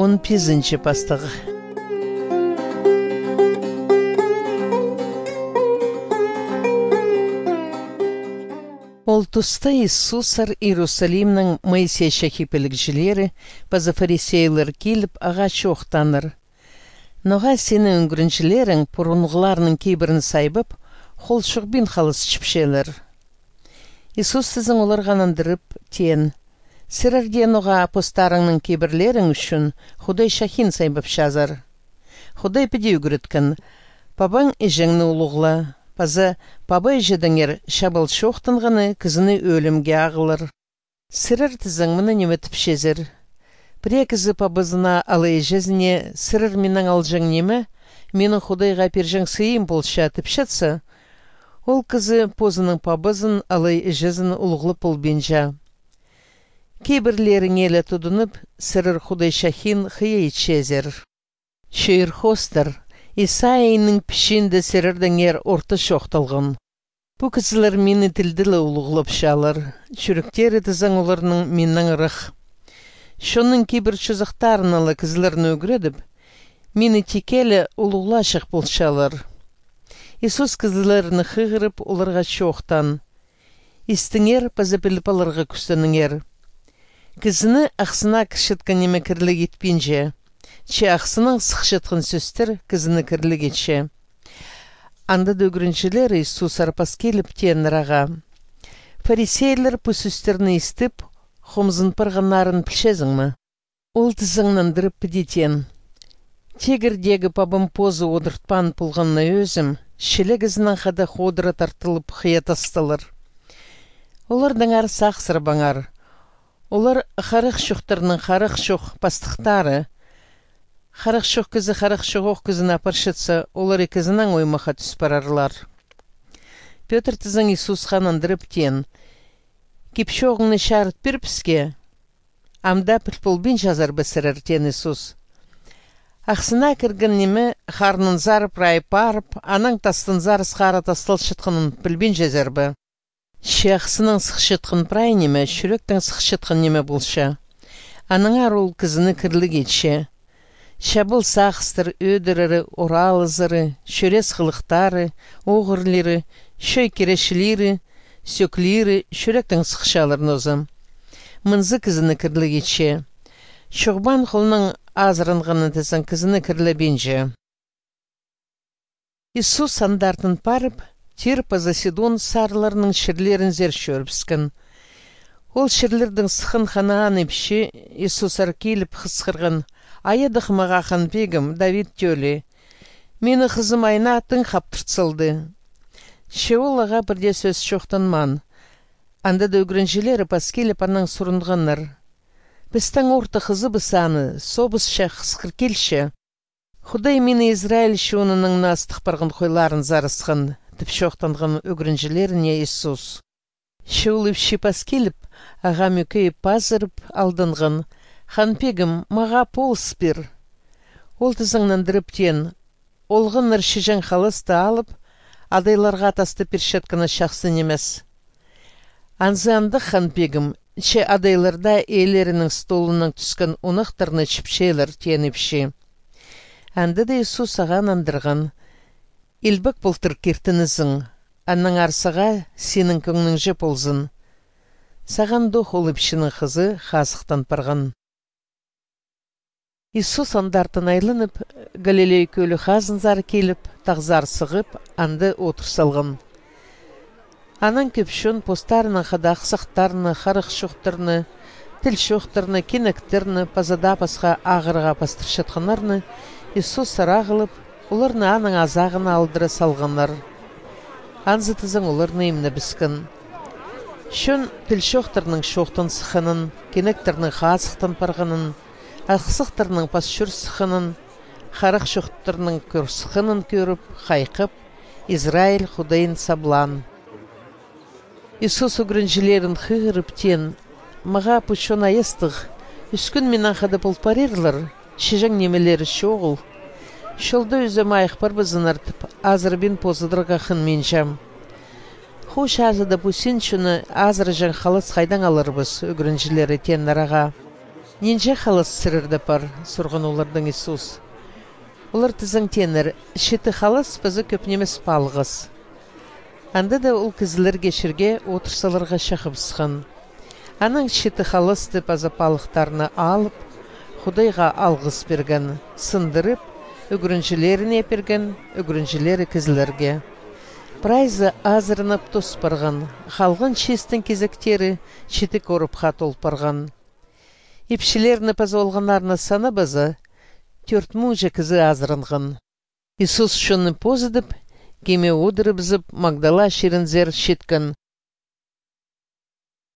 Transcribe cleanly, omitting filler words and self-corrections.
15-нче пастығы. Ол тұста Иисусар Иерусалимнің Моисей шахипілікжілері, паза фарисейлер келіп аға чоқтаныр. Ноға сені үңгіріншілерің пұрынғыларының кейбірін сайбып, қолшықбин қалыс чіпшелер. Иисус сізің оларға андырып, тен, сірірден оға апостарыңның кейбірлерің үшін Худай шахин сайбып шазар. Худай піде үгіріткін, пабаң ежіңні ұлығла, паза паба ежедіңер шабыл шоқтынғыны кізіні өлімге ағылыр. Сірір тізің мұны неметіп шезір. Прекізі пабызына алы ежезіне сірір менің алжың немі, менің Худайға пержің сыйым болша тіпшетсі, ол кізі позының пабызын алы ежезін ұлғылы пұлбенжа. Кейбірлерің елі тұдынып, сірір Худай шахин хыя ичезер. Шүйір хостыр, Исаияның пішінді сірірдің орты шоқталғын. Бұ кізілер мені тілділі ұлғылып шалыр, чүріктері тізің оларының менің ұрық. Шоның кейбір чүзіқтарын алы кізілерін өгіредіп, мені текелі ұлғылашық болшалыр. Иисус кізілеріні қығырып оларға шоқтан. Истіңер пазапіліп алырға күстініңер. Кізіні ақсына кішіткі неме кірлік етпенже. Че ақсының сықшытқын сөстір кізіні кірлік етше. Анда дөгіріншілер Иисус арпас келіп тенраға. Фарисейлер пу сөстеріні істіп, хомзын пырғанарын пілшезің ма? Ол тізіңнан дырып підетен. Тегірдегі пабым позы одыртпан пұлғанна өзім, шелегізінен қада ходыра тартылып қиятастылыр. Олардың арсы ақсыр баңар. Олар қарық шоқтарының қарық шоқ пастықтары. Қарық шоқ кізі қарық шоқ кізін апаршытса, олар екізінен оймаға түс барарлар. Петр тізің Иисусқан андырып тен. Кепшоғыңны шарыт бірпіске, амда пілпілбін жазар бісірір тен Иисус. Ақсына кіргін немі қарнын зарып райып барып, анаң тастын зарыс қара тастыл шытқынын пілбін жазар бі. Шеқсының сықшытқын прай неме, шүректің сықшытқын неме болша. Аның арул кізіні кірлік етше. Шабыл сақстыр өдірірі, оралызыры, шөрес қылықтары, оғырлері, шөй керешілері, сөклері, шүректің сықшалырын озым. Мұнзы кізіні кірлік етше. Шоғбан құлының азырынғаны тізін кізіні кірлі бенже. Иисус сандартын парып, Тир паза Сидон сарларының шірлерін зер шөріпскін. Ол шірлердің сықын қанаған епші Иисус аркеліп қысқырғын. Айадық мағақан бегім Давид төлі. Мені қызым айна атын қаптыртсылды. Шеол аға бірде сөз шоқтан ман. Анда дөгіріншілері пас келіп анның сұрынғаннар. Бістің орты қызы бісаны, собысша қысқыр келші. Худай мені Израиль шуынының настық барғын қойларын зарысқын. Тіп шоқтанған өгіріншілеріне Иисус. Шеол епші пас келіп, аға мүкейіп пазырып алдынғын. Ханпегім, маға полс бір. Ол тізіңнен діріптен, олғын іршіжен қалысты алып, адайларға тасты першеткіні шақсын емес. Анзандық ханпегім, че адайларда ейлерінің столының түскен ұнықтырны чіпшелер тен епші. Әнді де Иисус аған андырған. Илбік бұлтыр кертінізің, анның арсыға сенің көңнің жеп олзын. Саған доқ ол епшінің қызы қасықтан парған. Иисус андартын айлынып, Галилей көлі қазынзар келіп, тағзар сығып, анды отырсалғын. Анан көпшін постарыны қадақ сақтарыны, қарық шоқтырыны, тіл шоқтырыны, кенектеріні, пазада пасқа ағырға пастыршатқанарыны Иисус сарағылып, оларны аның азағын алдыры салғанлар. Анзы тізің оларны емні біскін. Шын тіл шоқтырының шоқтын сықынын, кенектерінің қасықтан парғанын, ақсықтырының пас шүр сықынын, қарық шоқтырының көр сықынын көріп, қайқып, Израиль Худайын саблан. Иисус үгіріншілерін қығырып тен, маға пұшон айыстық, үскін менен қады пұлпарерлар, шежің немелері шоғыл. Шылды өзім айықпар бізін артып, азыр бен позыдырға қын мен жам. Хош азыда бұсен шыны азыр жан қалыс қайдан алырбыз, үгіріншілері тен нараға. Нинже халыс сырырды пар, сұрғын олардың Иисус. Олар тізің тенір, шеті халыс бізі көпнемес палғыз. Анда да ол кізілерге шірге отырсаларға шақыбысқан. Аның шеті халысты база палықтарына алып, Худайға алғыс берген, сындырып, үгіріншілеріне берген, үгіріншілері кізілерге. Прайзы азырынып тұс барған, халғын шестің кезектері шеті көріп хат олпарған. Епшілеріні паза олғанарына саны база, 4,000 кізі азырынған. Иисус шыны позыдып, кеме одырып зып Магдала шерінзер шеткін,